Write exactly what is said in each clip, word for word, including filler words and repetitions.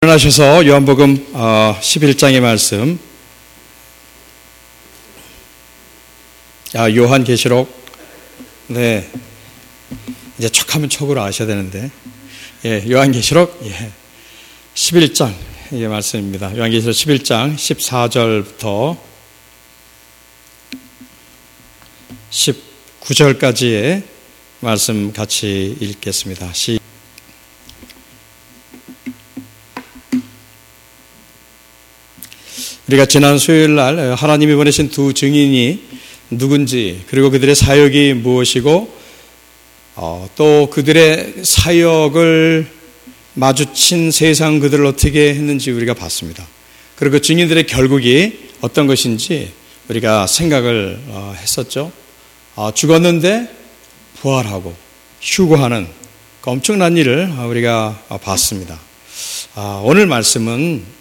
일어나셔서 요한복음 십일 장의 말씀, 아, 요한계시록, 네, 이제 척하면 척으로 아셔야 되는데, 예, 요한계시록, 예, 십일 장, 의 말씀입니다. 요한계시록 십일 장 십사 절부터 십구 절까지의 말씀 같이 읽겠습니다. 시 우리가 지난 수요일 날 하나님이 보내신 두 증인이 누군지, 그리고 그들의 사역이 무엇이고, 어, 또 그들의 사역을 마주친 세상 그들을 어떻게 했는지 우리가 봤습니다. 그리고 그 증인들의 결국이 어떤 것인지 우리가 생각을 어, 했었죠. 어, 죽었는데 부활하고 휴거하는 그 엄청난 일을 우리가 봤습니다. 어, 오늘 말씀은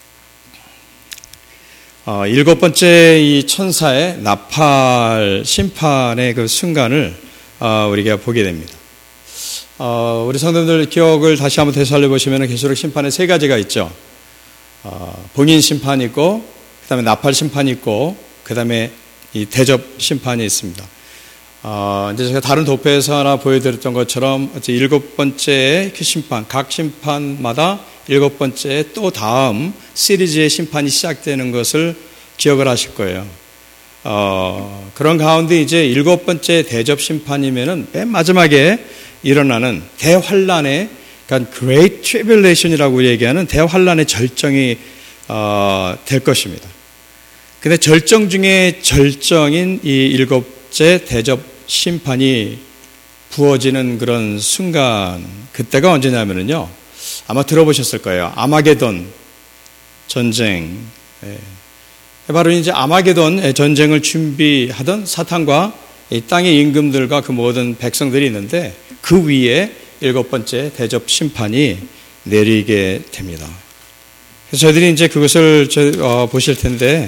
어, 일곱 번째 이 천사의 나팔 심판의 그 순간을 어, 우리가 보게 됩니다. 어, 우리 성도들 기억을 다시 한번 되살려 보시면 계시록 심판에 세 가지가 있죠. 어, 봉인 심판이 있고, 그 다음에 나팔 심판이 있고, 그 다음에 이 대접 심판이 있습니다. 어, 이제 제가 다른 도표에서 하나 보여드렸던 것처럼 일곱 번째 그 심판, 각 심판마다 일곱 번째 또 다음 시리즈의 심판이 시작되는 것을 기억을 하실 거예요. 어, 그런 가운데 이제 일곱 번째 대접 심판이면은 맨 마지막에 일어나는 대환란의, 그러니까 Great Tribulation이라고 얘기하는 대환란의 절정이 어, 될 것입니다. 근데 절정 중에 절정인 이 일곱째 대접 심판이 부어지는 그런 순간, 그때가 언제냐면요, 아마 들어보셨을 거예요. 아마게돈 전쟁. 예. 바로 이제 아마게돈 전쟁을 준비하던 사탄과 이 땅의 임금들과 그 모든 백성들이 있는데, 그 위에 일곱 번째 대접 심판이 내리게 됩니다. 그래서 저희들이 이제 그것을 저, 어, 보실 텐데,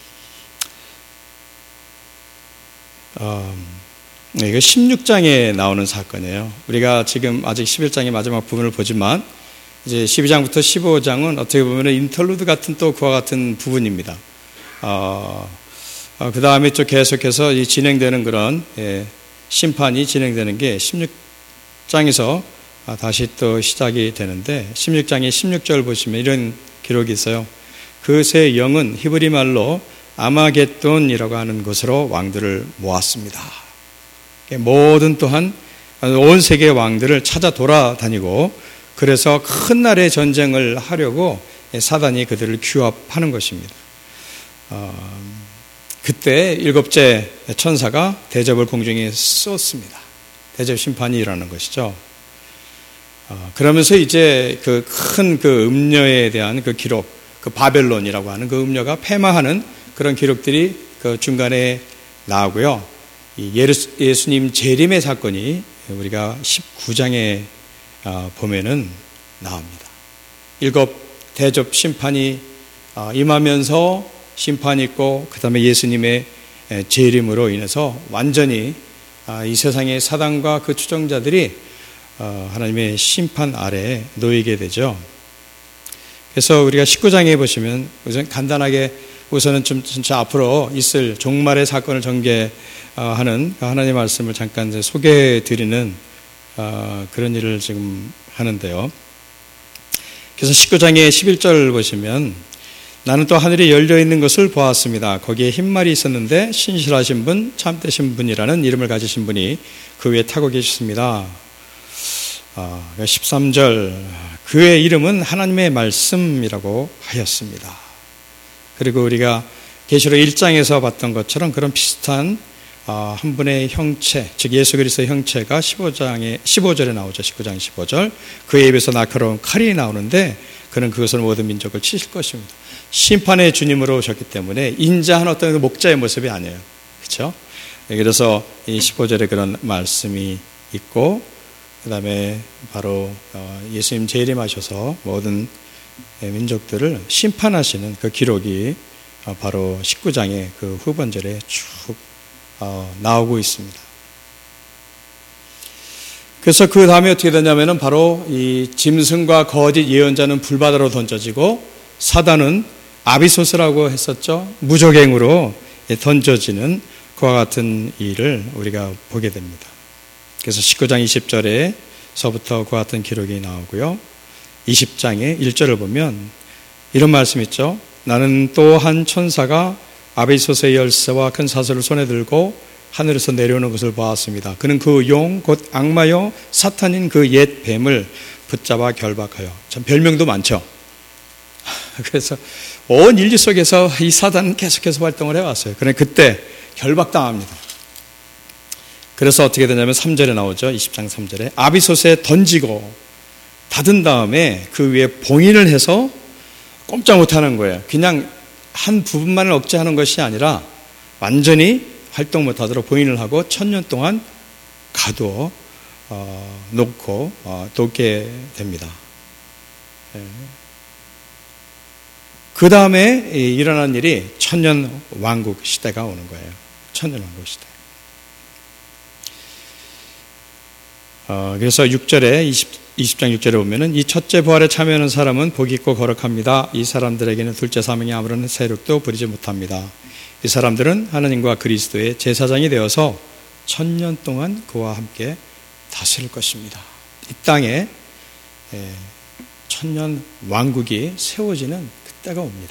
어, 이거 십육 장에 나오는 사건이에요. 우리가 지금 아직 십일 장의 마지막 부분을 보지만, 이제 십이 장부터 십오 장은 어떻게 보면 인터루드 같은 또 그와 같은 부분입니다. 어, 어, 그 다음에 또 계속해서 이 진행되는 그런, 예, 심판이 진행되는 게 십육 장에서 아, 다시 또 시작이 되는데, 십육 장의 십육 절 보시면 이런 기록이 있어요. 그 세 영은 히브리 말로 아마겟돈이라고 하는 곳으로 왕들을 모았습니다. 모든 또한 온 세계의 왕들을 찾아 돌아다니고, 그래서 큰 날의 전쟁을 하려고 사단이 그들을 규합하는 것입니다. 어, 그때 일곱째 천사가 대접을 공중에 쏟습니다. 대접 심판이 일어나는 것이죠. 어, 그러면서 이제 그 큰 그 음녀에 대한 그 기록, 그 바벨론이라고 하는 그 음녀가 패망하는 그런 기록들이 그 중간에 나오고요. 이 예수님 재림의 사건이 우리가 십구 장에 보면은 나옵니다. 일곱 대접 심판이 임하면서 심판이 있고, 그 다음에 예수님의 재림으로 인해서 완전히 이 세상의 사단과 그 추종자들이 하나님의 심판 아래에 놓이게 되죠. 그래서 우리가 십구 장에 보시면 우선 간단하게 우선은 좀 진짜 앞으로 있을 종말의 사건을 전개하는 하나님의 말씀을 잠깐 소개해 드리는 그런 일을 지금 하는데요. 그래서 십구 장의 십일 절 보시면, 나는 또 하늘이 열려 있는 것을 보았습니다. 거기에 흰말이 있었는데 신실하신 분, 참되신 분이라는 이름을 가지신 분이 그 위에 타고 계셨습니다. 십삼 절, 그의 이름은 하나님의 말씀이라고 하였습니다. 그리고 우리가 계시록 일 장에서 봤던 것처럼 그런 비슷한 한 분의 형체, 즉 예수 그리스도의 형체가 십오 장에 십오 절에 나오죠. 십구 장 십오 절. 그의 입에서 날카로운 칼이 나오는데 그는 그것을 모든 민족을 치실 것입니다. 심판의 주님으로 오셨기 때문에 인자한 어떤 목자의 모습이 아니에요. 그렇죠? 그래서 이 십오 절에 그런 말씀이 있고, 그 다음에 바로 예수님 재림하셔서 모든 민족들을 심판하시는 그 기록이 바로 십구 장의 그 후반절에 쭉 나오고 있습니다. 그래서 그 다음에 어떻게 되냐면은 바로 이 짐승과 거짓 예언자는 불바다로 던져지고 사단은 아비소스라고 했었죠. 무적행으로 던져지는 그와 같은 일을 우리가 보게 됩니다. 그래서 십구 장 이십 절에서부터 그와 같은 기록이 나오고요. 이십 장의 일 절을 보면 이런 말씀이 있죠. 나는 또 한 천사가 아비소스의 열쇠와 큰 사슬을 손에 들고 하늘에서 내려오는 것을 보았습니다. 그는 그 용 곧 악마요 사탄인 그 옛 뱀을 붙잡아 결박하여. 참 별명도 많죠. 그래서 온 인류 속에서 이 사단은 계속해서 활동을 해왔어요. 그런데 그때 결박당합니다. 그래서 어떻게 되냐면 삼 절에 나오죠. 이십 장 삼 절에 아비소스에 던지고 닫은 다음에 그 위에 봉인을 해서 꼼짝 못하는 거예요. 그냥 한 부분만을 억제하는 것이 아니라 완전히 활동 못하도록 봉인을 하고 천년 동안 가두어 어, 놓고 어, 돕게 됩니다. 예. 그 다음에 일어난 일이 천년 왕국 시대가 오는 거예요. 천년 왕국 시대. 어, 그래서 육 절에 이십 장 육 절에 보면은 이 첫째 부활에 참여하는 사람은 복이 있고 거룩합니다. 이 사람들에게는 둘째 사명이 아무런 세력도 부리지 못합니다. 이 사람들은 하나님과 그리스도의 제사장이 되어서 천년 동안 그와 함께 다스릴 것입니다. 이 땅에 천년 왕국이 세워지는 그때가 옵니다.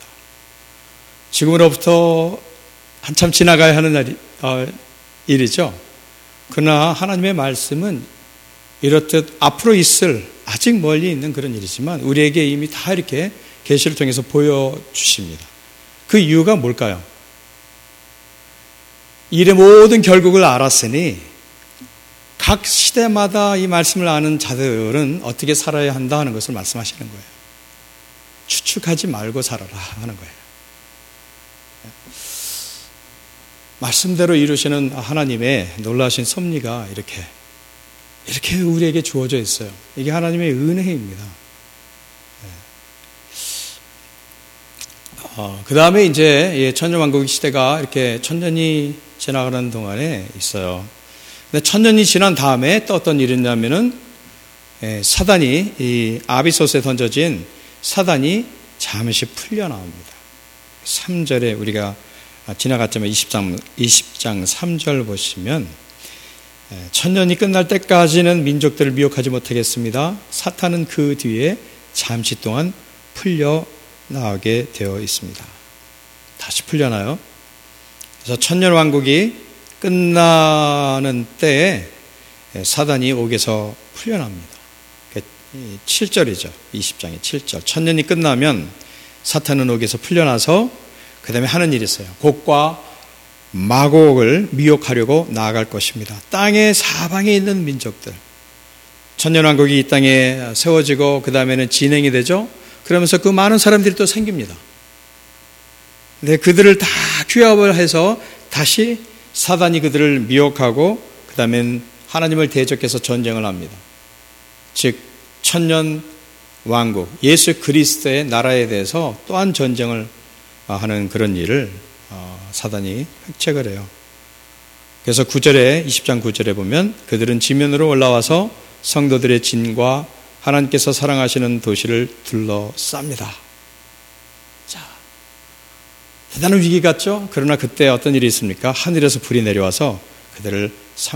지금으로부터 한참 지나가야 하는 날이, 어, 일이죠. 그러나 하나님의 말씀은 이렇듯 앞으로 있을 아직 멀리 있는 그런 일이지만 우리에게 이미 다 이렇게 계시를 통해서 보여주십니다. 그 이유가 뭘까요? 일의 모든 결국을 알았으니 각 시대마다 이 말씀을 아는 자들은 어떻게 살아야 한다 하는 것을 말씀하시는 거예요. 추측하지 말고 살아라 하는 거예요. 말씀대로 이루시는 하나님의 놀라신 섭리가 이렇게 이렇게 우리에게 주어져 있어요. 이게 하나님의 은혜입니다. 어, 그 다음에 이제 천년왕국 시대가 이렇게 천년이 지나가는 동안에 있어요. 근데 천년이 지난 다음에 또 어떤 일이 있냐면은 예, 사단이 이 아비소스에 던져진 사단이 잠시 풀려나옵니다. 삼 절에 우리가 지나갔지만 이십 장, 이십 장 삼 절 보시면 천년이 끝날 때까지는 민족들을 미혹하지 못하겠습니다. 사탄은 그 뒤에 잠시 동안 풀려나오게 되어 있습니다. 다시 풀려나요. 그래서 천년 왕국이 끝나는 때에 사단이 옥에서 풀려납니다. 칠 절이죠. 이십 장의 칠 절. 천년이 끝나면 사탄은 옥에서 풀려나서 그 다음에 하는 일이 있어요. 곡과 마곡을 미혹하려고 나아갈 것입니다. 땅의 사방에 있는 민족들. 천년왕국이 이 땅에 세워지고 그 다음에는 진행이 되죠. 그러면서 그 많은 사람들이 또 생깁니다. 근데 그들을 다 규합을 해서 다시 사단이 그들을 미혹하고 그 다음엔 하나님을 대적해서 전쟁을 합니다. 즉 천년 왕국 예수 그리스도의 나라에 대해서 또한 전쟁을 하는 그런 일을 사단이 획책을 해요. 그래서 구 절에 이십 장 구 절에 보면 그들은 지면으로 올라와서 성도들의 진과 하나님께서 사랑하시는 도시를 둘러쌉니다. 자, 대단한 위기 같죠? 그러나 그때 어떤 일이 있습니까? 하늘에서 불이 내려와서 그들을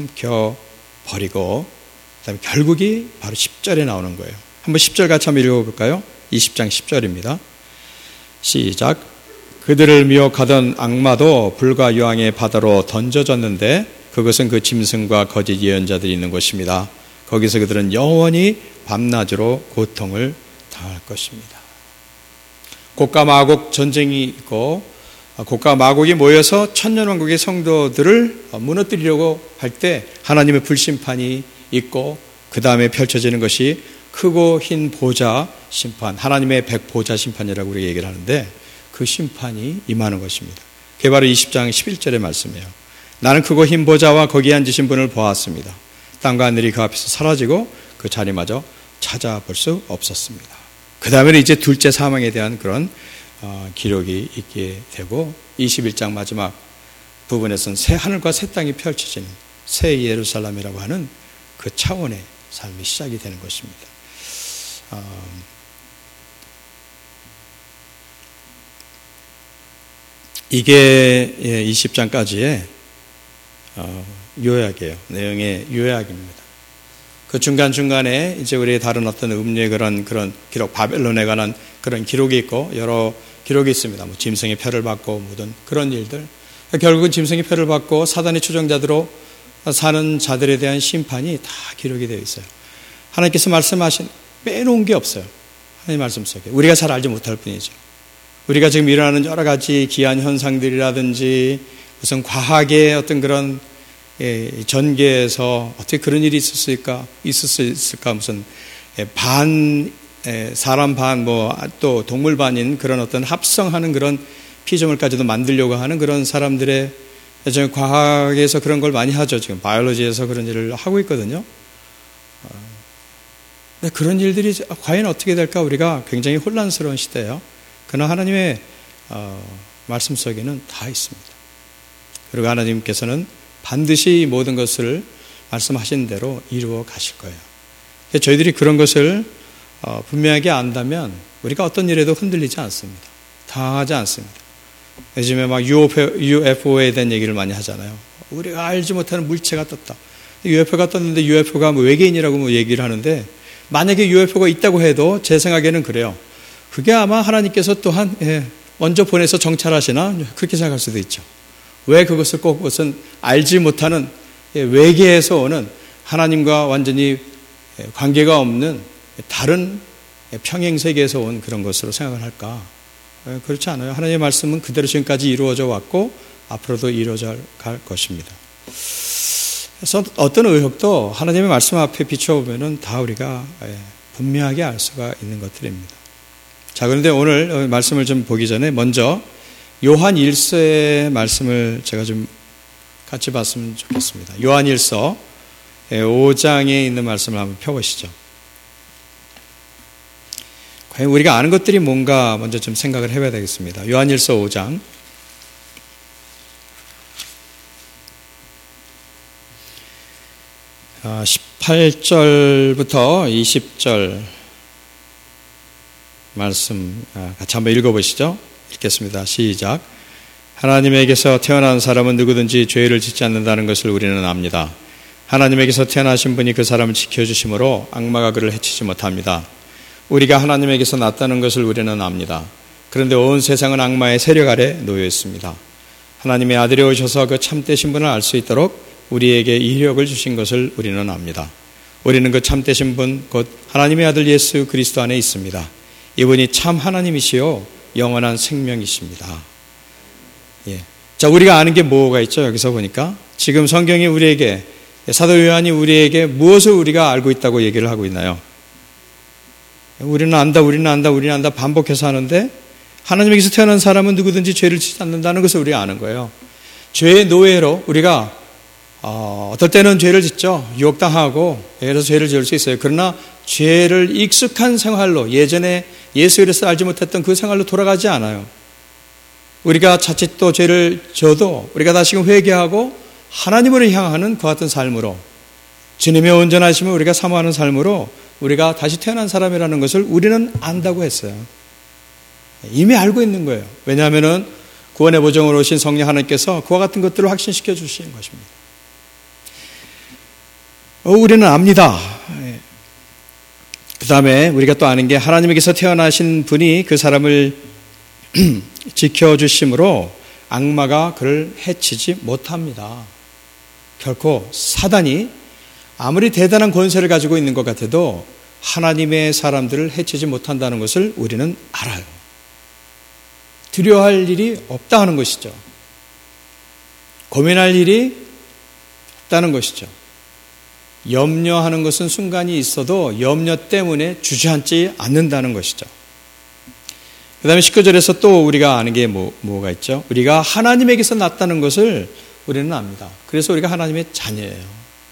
삼켜버리고 그다음에 결국이 바로 십 절에 나오는 거예요. 한번 십 절 같이 한번 읽어볼까요? 이십 장 십 절입니다. 시작. 그들을 미혹하던 악마도 불과 유황의 바다로 던져졌는데 그것은 그 짐승과 거짓 예언자들이 있는 곳입니다. 거기서 그들은 영원히 밤낮으로 고통을 당할 것입니다. 곡과 마곡 전쟁이 있고 곡과 마곡이 모여서 천년왕국의 성도들을 무너뜨리려고 할 때 하나님의 불심판이 있고 그 다음에 펼쳐지는 것이 크고 흰 보좌 심판, 하나님의 백보좌 심판이라고 우리가 얘기를 하는데 그 심판이 임하는 것입니다. 그게 바로 이십 장 십일 절의 말씀이에요. 나는 크고 흰 보좌와 거기에 앉으신 분을 보았습니다. 땅과 하늘이 그 앞에서 사라지고 그 자리마저 찾아볼 수 없었습니다. 그 다음에는 이제 둘째 사망에 대한 그런 어, 기록이 있게 되고 이십일 장 마지막 부분에서는 새 하늘과 새 땅이 펼쳐지는 새 예루살렘이라고 하는 그 차원의 삶이 시작이 되는 것입니다. 어, 이게 이십 장까지의 어, 요약이에요. 내용의 요약입니다. 그 중간중간에 이제 우리 다른 어떤 음료의 그런, 그런 기록, 바벨론에 관한 그런 기록이 있고 여러 기록이 있습니다. 뭐 짐승의 표를 받고 모든 그런 일들. 결국은 짐승의 표를 받고 사단의 추종자들로 사는 자들에 대한 심판이 다 기록이 되어 있어요. 하나님께서 말씀하신, 빼놓은 게 없어요. 하나님 말씀 속에. 우리가 잘 알지 못할 뿐이죠. 우리가 지금 일어나는 여러 가지 기한 현상들이라든지 무슨 과학의 어떤 그런 전개에서 어떻게 그런 일이 있었을까, 있을 수 있을까, 무슨 반, 사람 반, 뭐 또 동물 반인 그런 어떤 합성하는 그런 피조물까지도 만들려고 하는 그런 사람들의 지금 과학에서 그런 걸 많이 하죠. 지금 바이올로지에서 그런 일을 하고 있거든요. 근데 그런 일들이 과연 어떻게 될까 우리가 굉장히 혼란스러운 시대예요. 그러나 하나님의 어, 말씀 속에는 다 있습니다. 그리고 하나님께서는 반드시 모든 것을 말씀하신 대로 이루어 가실 거예요. 저희들이 그런 것을 어, 분명하게 안다면 우리가 어떤 일에도 흔들리지 않습니다. 당하지 않습니다. 요즘에 막 유에프오에 대한 얘기를 많이 하잖아요. 우리가 알지 못하는 물체가 떴다. 유에프오가 떴는데 유에프오가 뭐 외계인이라고 뭐 얘기를 하는데 만약에 유에프오가 있다고 해도 제 생각에는 그래요. 그게 아마 하나님께서 또한 예, 먼저 보내서 정찰하시나 그렇게 생각할 수도 있죠. 왜 그것을 꼭 그것은 알지 못하는 예, 외계에서 오는 하나님과 완전히 예, 관계가 없는 다른 예, 평행세계에서 온 그런 것으로 생각을 할까? 예, 그렇지 않아요. 하나님의 말씀은 그대로 지금까지 이루어져 왔고 앞으로도 이루어져 갈 것입니다. 그래서 어떤 의혹도 하나님의 말씀 앞에 비춰보면 다 우리가 예, 분명하게 알 수가 있는 것들입니다. 자, 그런데 오늘 말씀을 좀 보기 전에 먼저 요한 일서의 말씀을 제가 좀 같이 봤으면 좋겠습니다. 요한 일서 오 장에 있는 말씀을 한번 펴보시죠. 과연 우리가 아는 것들이 뭔가 먼저 좀 생각을 해봐야 되겠습니다. 요한 일서 오 장 십팔 절부터 이십 절 말씀 같이 한번 읽어보시죠. 읽겠습니다. 시작. 하나님에게서 태어난 사람은 누구든지 죄를 짓지 않는다는 것을 우리는 압니다. 하나님에게서 태어나신 분이 그 사람을 지켜주심으로 악마가 그를 해치지 못합니다. 우리가 하나님에게서 났다는 것을 우리는 압니다. 그런데 온 세상은 악마의 세력 아래 놓여 있습니다. 하나님의 아들이 오셔서 그 참되신 분을 알 수 있도록 우리에게 이력을 주신 것을 우리는 압니다. 우리는 그 참되신 분 곧 하나님의 아들 예수 그리스도 안에 있습니다. 이분이 참 하나님이시요 영원한 생명이십니다. 예. 자, 우리가 아는 게 뭐가 있죠? 여기서 보니까 지금 성경이 우리에게, 사도 요한이 우리에게 무엇을 우리가 알고 있다고 얘기를 하고 있나요? 우리는 안다, 우리는 안다, 우리는 안다 반복해서 하는데 하나님에게서 태어난 사람은 누구든지 죄를 짓지 않는다는 것을 우리가 아는 거예요. 죄의 노예로 우리가 어, 어떨 때는 죄를 짓죠. 유혹당하고 그래서 죄를 지을 수 있어요. 그러나 죄를 익숙한 생활로, 예전에 예수 그리스도 알지 못했던 그 생활로 돌아가지 않아요. 우리가 자칫 또 죄를 져도 우리가 다시금 회개하고 하나님으로 향하는 그 같은 삶으로, 주님의 온전하심을 우리가 사모하는 삶으로 우리가 다시 태어난 사람이라는 것을 우리는 안다고 했어요. 이미 알고 있는 거예요. 왜냐하면 구원의 보정으로 오신 성령 하나님께서 그와 같은 것들을 확신시켜 주시는 것입니다. 어, 우리는 압니다. 그 다음에 우리가 또 아는 게 하나님에게서 태어나신 분이 그 사람을 지켜주심으로 악마가 그를 해치지 못합니다. 결코 사단이 아무리 대단한 권세를 가지고 있는 것 같아도 하나님의 사람들을 해치지 못한다는 것을 우리는 알아요. 두려워할 일이 없다 하는 것이죠. 고민할 일이 없다는 것이죠. 염려하는 것은 순간이 있어도 염려 때문에 주저앉지 않는다는 것이죠. 그 다음에 십구 절에서 또 우리가 아는 게 뭐, 뭐가 있죠? 우리가 하나님에게서 났다는 것을 우리는 압니다. 그래서 우리가 하나님의 자녀예요.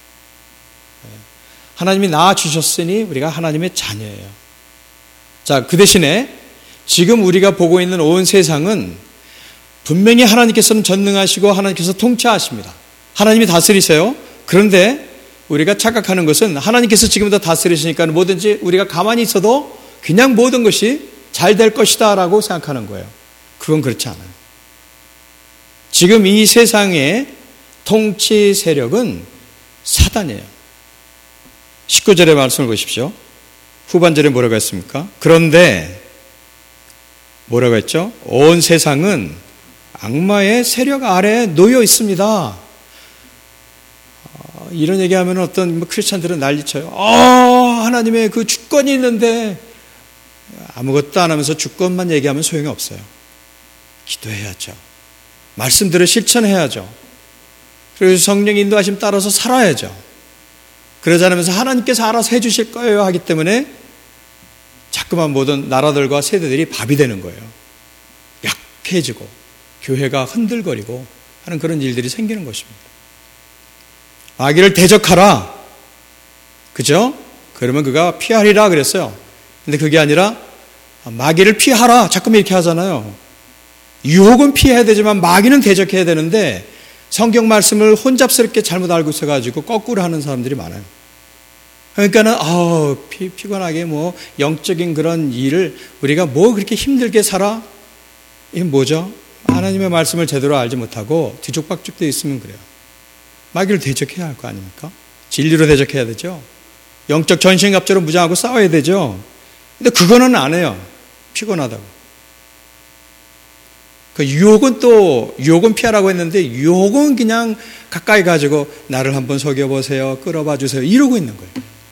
하나님이 낳아주셨으니 우리가 하나님의 자녀예요. 자, 그 대신에 지금 우리가 보고 있는 온 세상은 분명히 하나님께서는 전능하시고 하나님께서 통치하십니다. 하나님이 다스리세요. 그런데 우리가 착각하는 것은 하나님께서 지금부터 다스리시니까 뭐든지 우리가 가만히 있어도 그냥 모든 것이 잘 될 것이다 라고 생각하는 거예요. 그건 그렇지 않아요. 지금 이 세상의 통치 세력은 사단이에요. 십구 절의 말씀을 보십시오. 후반절에 뭐라고 했습니까? 그런데 뭐라고 했죠? 온 세상은 악마의 세력 아래에 놓여 있습니다. 이런 얘기하면 어떤 크리스찬들은 난리쳐요. 아, 하나님의 그 주권이 있는데 아무것도 안 하면서 주권만 얘기하면 소용이 없어요. 기도해야죠. 말씀들을 실천해야죠. 그래서 성령 인도하심 따라서 살아야죠. 그러지 않으면서 하나님께서 알아서 해주실 거예요 하기 때문에 자꾸만 모든 나라들과 세대들이 밥이 되는 거예요. 약해지고 교회가 흔들거리고 하는 그런 일들이 생기는 것입니다. 마귀를 대적하라. 그죠? 그러면 그가 피하리라 그랬어요. 근데 그게 아니라 마귀를 피하라. 자꾸만 이렇게 하잖아요. 유혹은 피해야 되지만 마귀는 대적해야 되는데 성경 말씀을 혼잡스럽게 잘못 알고 있어가지고 거꾸로 하는 사람들이 많아요. 그러니까는 아, 피, 피곤하게 뭐 영적인 그런 일을 우리가 뭐 그렇게 힘들게 살아? 이게 뭐죠? 하나님의 말씀을 제대로 알지 못하고 뒤죽박죽 되어 있으면 그래요. 마귀를 대적해야 할 거 아닙니까? 진리로 대적해야 되죠. 영적 전신갑주로 무장하고 싸워야 되죠. 근데 그거는 안 해요. 피곤하다고. 그 유혹은 또 유혹은 피하라고 했는데 유혹은 그냥 가까이 가지고 나를 한번 속여보세요. 끌어봐 주세요. 이러고 있는 거예요.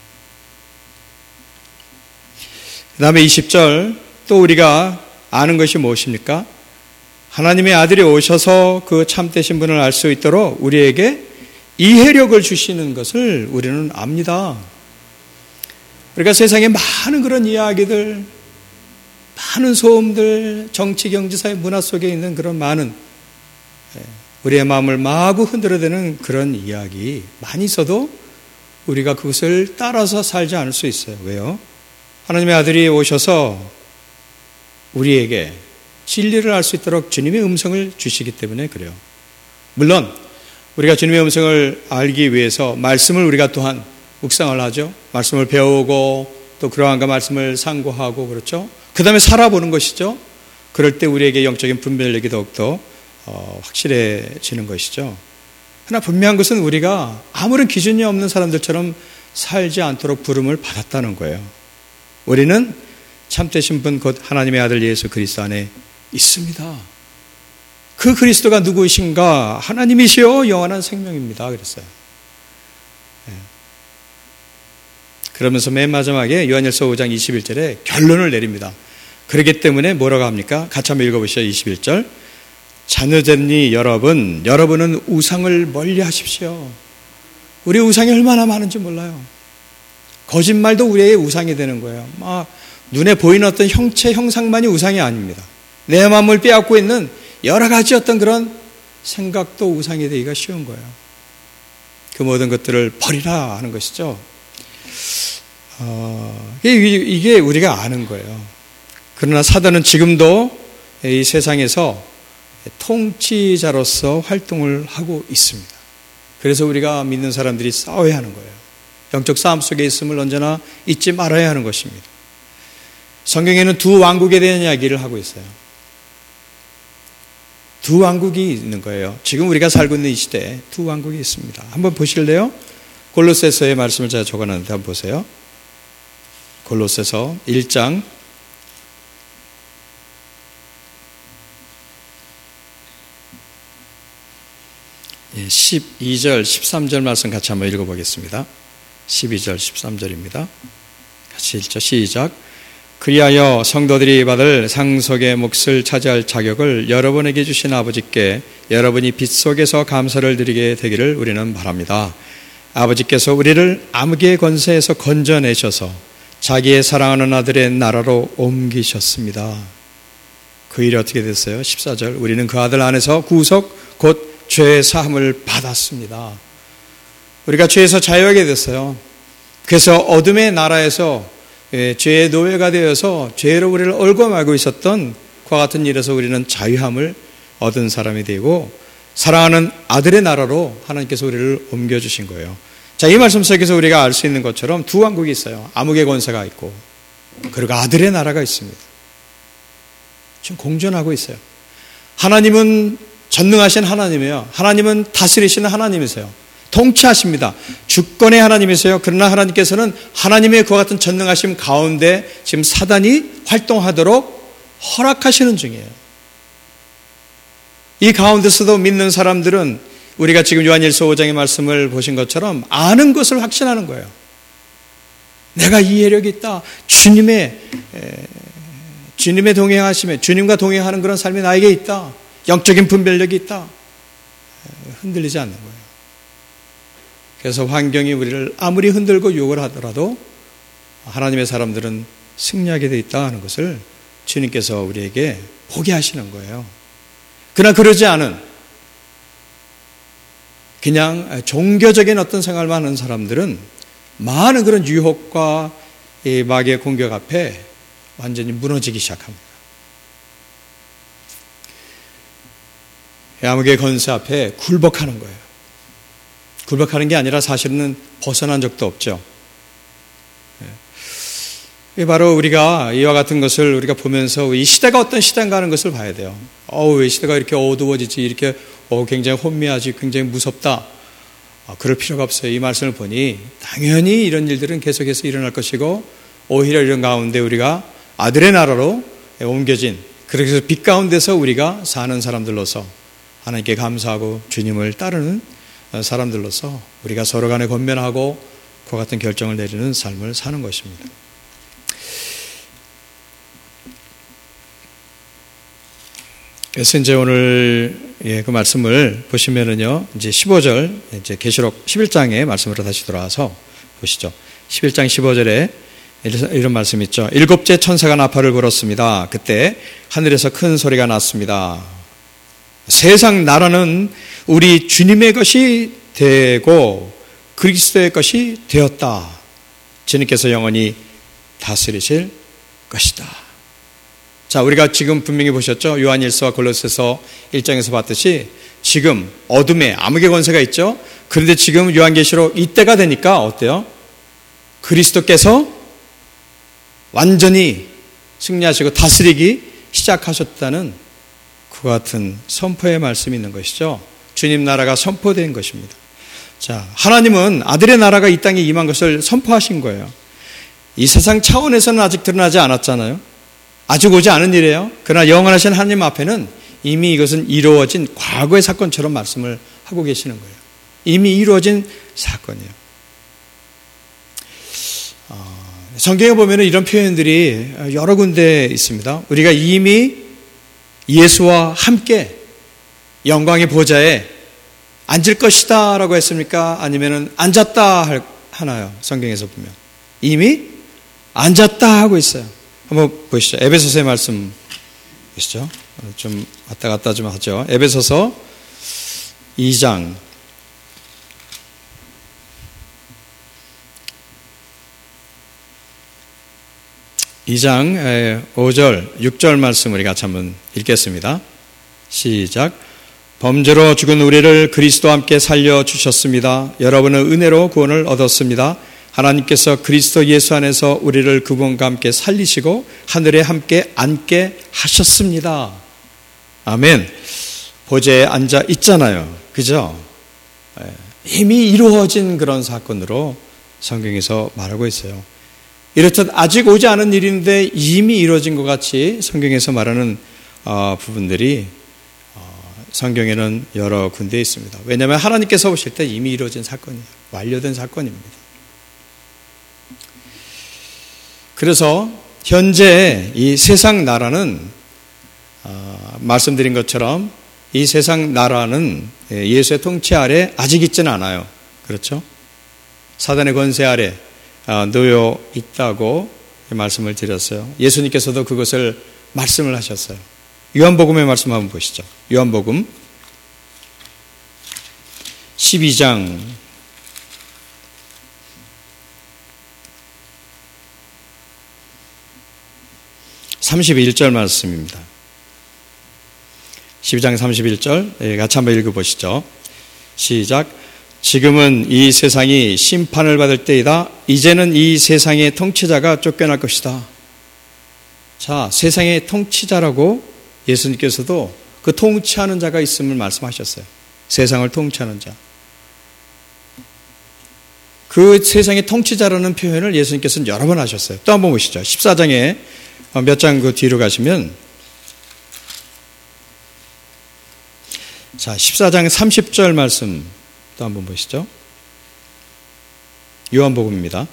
그 다음에 이십 절 또 우리가 아는 것이 무엇입니까? 하나님의 아들이 오셔서 그 참되신 분을 알 수 있도록 우리에게 이해력을 주시는 것을 우리는 압니다. 그러니까 세상에 많은 그런 이야기들, 많은 소음들, 정치, 경제, 사회, 문화 속에 있는 그런 많은 우리의 마음을 마구 흔들어대는 그런 이야기 많이 있어도 우리가 그것을 따라서 살지 않을 수 있어요. 왜요? 하나님의 아들이 오셔서 우리에게 진리를 알 수 있도록 주님의 음성을 주시기 때문에 그래요. 물론 우리가 주님의 음성을 알기 위해서 말씀을 우리가 또한 묵상을 하죠. 말씀을 배우고 또 그러한 그 말씀을 상고하고 그렇죠. 그 다음에 살아보는 것이죠. 그럴 때 우리에게 영적인 분별력이 더욱더 어, 확실해지는 것이죠. 그러나 분명한 것은 우리가 아무런 기준이 없는 사람들처럼 살지 않도록 부름을 받았다는 거예요. 우리는 참되신 분 곧 하나님의 아들 예수 그리스도 안에 있습니다. 그 그리스도가 누구이신가? 하나님이시요 영원한 생명입니다. 그랬어요. 네. 그러면서 맨 마지막에 요한일서 오 장 이십일 절에 결론을 내립니다. 그렇기 때문에 뭐라고 합니까? 같이 한번 읽어보시죠. 이십일 절. 자녀되니 여러분, 여러분은 우상을 멀리 하십시오. 우리 우상이 얼마나 많은지 몰라요. 거짓말도 우리의 우상이 되는 거예요. 막 눈에 보이는 어떤 형체, 형상만이 우상이 아닙니다. 내 마음을 빼앗고 있는 여러 가지 어떤 그런 생각도 우상이 되기가 쉬운 거예요. 그 모든 것들을 버리라 하는 것이죠. 어, 이게 우리가 아는 거예요. 그러나 사단은 지금도 이 세상에서 통치자로서 활동을 하고 있습니다. 그래서 우리가 믿는 사람들이 싸워야 하는 거예요. 영적 싸움 속에 있음을 언제나 잊지 말아야 하는 것입니다. 성경에는 두 왕국에 대한 이야기를 하고 있어요. 두 왕국이 있는 거예요. 지금 우리가 살고 있는 이 시대에 두 왕국이 있습니다. 한번 보실래요? 골로새서의 말씀을 제가 적어놨는데 한번 보세요. 골로새서 일 장 십이 절, 십삼 절 말씀 같이 한번 읽어보겠습니다. 십이 절, 십삼 절입니다. 같이 읽죠. 시작. 그리하여 성도들이 받을 상속의 몫을 차지할 자격을 여러분에게 주신 아버지께 여러분이 빛 속에서 감사를 드리게 되기를 우리는 바랍니다. 아버지께서 우리를 암흑의 권세에서 건져내셔서 자기의 사랑하는 아들의 나라로 옮기셨습니다. 그 일이 어떻게 됐어요? 십사 절. 우리는 그 아들 안에서 구속 곧 죄의 사함을 받았습니다. 우리가 죄에서 자유하게 됐어요. 그래서 어둠의 나라에서 죄의 노예가 되어서 죄로 우리를 얽어말고 있었던 그와 같은 일에서 우리는 자유함을 얻은 사람이 되고 사랑하는 아들의 나라로 하나님께서 우리를 옮겨주신 거예요. 자, 이 말씀 속에서 우리가 알 수 있는 것처럼 두 왕국이 있어요. 암흑의 권세가 있고 그리고 아들의 나라가 있습니다. 지금 공존하고 있어요. 하나님은 전능하신 하나님이에요. 하나님은 다스리시는 하나님이세요. 통치하십니다. 주권의 하나님이세요. 그러나 하나님께서는 하나님의 그와 같은 전능하심 가운데 지금 사단이 활동하도록 허락하시는 중이에요. 이 가운데서도 믿는 사람들은 우리가 지금 요한일서 오 장의 말씀을 보신 것처럼 아는 것을 확신하는 거예요. 내가 이해력이 있다. 주님의 주님의 동행하심에 주님과 동행하는 그런 삶이 나에게 있다. 영적인 분별력이 있다. 흔들리지 않는 거예요. 그래서 환경이 우리를 아무리 흔들고 유혹을 하더라도 하나님의 사람들은 승리하게 돼 있다 하는 것을 주님께서 우리에게 보게 하시는 거예요. 그러나 그러지 않은 그냥 종교적인 어떤 생활만 하는 사람들은 많은 그런 유혹과 이 마귀의 공격 앞에 완전히 무너지기 시작합니다. 암흑의 권세 앞에 굴복하는 거예요. 굴복하는 게 아니라 사실은 벗어난 적도 없죠. 바로 우리가 이와 같은 것을 우리가 보면서 이 시대가 어떤 시대인가 하는 것을 봐야 돼요. 어우, 왜 시대가 이렇게 어두워지지? 이렇게 어, 굉장히 혼미하지? 굉장히 무섭다. 어, 그럴 필요가 없어요. 이 말씀을 보니 당연히 이런 일들은 계속해서 일어날 것이고 오히려 이런 가운데 우리가 아들의 나라로 옮겨진 그래서 빛 가운데서 우리가 사는 사람들로서 하나님께 감사하고 주님을 따르는 사람들로서 우리가 서로 간에 권면하고 그와 같은 결정을 내리는 삶을 사는 것입니다. 그래서 이제 오늘 예, 그 말씀을 보시면은요, 이제 십오 절, 이제 계시록 십일 장의 말씀으로 다시 돌아와서 보시죠. 십일 장 십오 절에 이런 말씀이 있죠. 일곱째 천사가 나팔을 불었습니다. 그때 하늘에서 큰 소리가 났습니다. 세상 나라는 우리 주님의 것이 되고 그리스도의 것이 되었다. 주님께서 영원히 다스리실 것이다. 자, 우리가 지금 분명히 보셨죠? 요한일서와 골로새서 일 장에서 봤듯이 지금 어둠에 암흑의 권세가 있죠? 그런데 지금 요한계시록 이때가 되니까 어때요? 그리스도께서 완전히 승리하시고 다스리기 시작하셨다는 그와 같은 선포의 말씀이 있는 것이죠. 주님 나라가 선포된 것입니다. 자, 하나님은 아들의 나라가 이 땅에 임한 것을 선포하신 거예요. 이 세상 차원에서는 아직 드러나지 않았잖아요. 아직 오지 않은 일이에요. 그러나 영원하신 하나님 앞에는 이미 이것은 이루어진 과거의 사건처럼 말씀을 하고 계시는 거예요. 이미 이루어진 사건이에요. 어, 성경에 보면 이런 표현들이 여러 군데 있습니다. 우리가 이미 예수와 함께 영광의 보좌에 앉을 것이다 라고 했습니까? 아니면 앉았다 하나요? 성경에서 보면 이미 앉았다 하고 있어요. 한번 보시죠. 에베소서의 말씀 보시죠. 좀 왔다 갔다 좀 하죠. 에베소서 이 장 이 장 오 절, 육 절 말씀 우리 같이 한번 읽겠습니다. 시작. 범죄로 죽은 우리를 그리스도와 함께 살려주셨습니다. 여러분은 은혜로 구원을 얻었습니다. 하나님께서 그리스도 예수 안에서 우리를 그분과 함께 살리시고 하늘에 함께 앉게 하셨습니다. 아멘. 보좌에 앉아 있잖아요. 그죠? 이미 이루어진 그런 사건으로 성경에서 말하고 있어요. 이렇듯 아직 오지 않은 일인데 이미 이루어진 것 같이 성경에서 말하는 어, 부분들이 어, 성경에는 여러 군데 있습니다. 왜냐하면 하나님께서 오실 때 이미 이루어진 사건이에요. 완료된 사건입니다. 그래서 현재 이 세상 나라는 어, 말씀드린 것처럼 이 세상 나라는 예수의 통치 아래 아직 있지는 않아요. 그렇죠? 사단의 권세 아래 놓여 있다고 말씀을 드렸어요. 예수님께서도 그것을 말씀을 하셨어요. 요한복음의 말씀 한번 보시죠. 요한복음 십이 장 삼십일 절 말씀입니다. 십이 장 삼십일 절 같이 한번 읽어보시죠. 시작. 지금은 이 세상이 심판을 받을 때이다. 이제는 이 세상의 통치자가 쫓겨날 것이다. 자, 세상의 통치자라고 예수님께서도 그 통치하는 자가 있음을 말씀하셨어요. 세상을 통치하는 자. 그 세상의 통치자라는 표현을 예수님께서는 여러 번 하셨어요. 또 한번 보시죠. 십사 장에 몇 장 그 뒤로 가시면, 자, 십사 장 삼십 절 말씀 또 한번 보시죠. 요한복음입니다.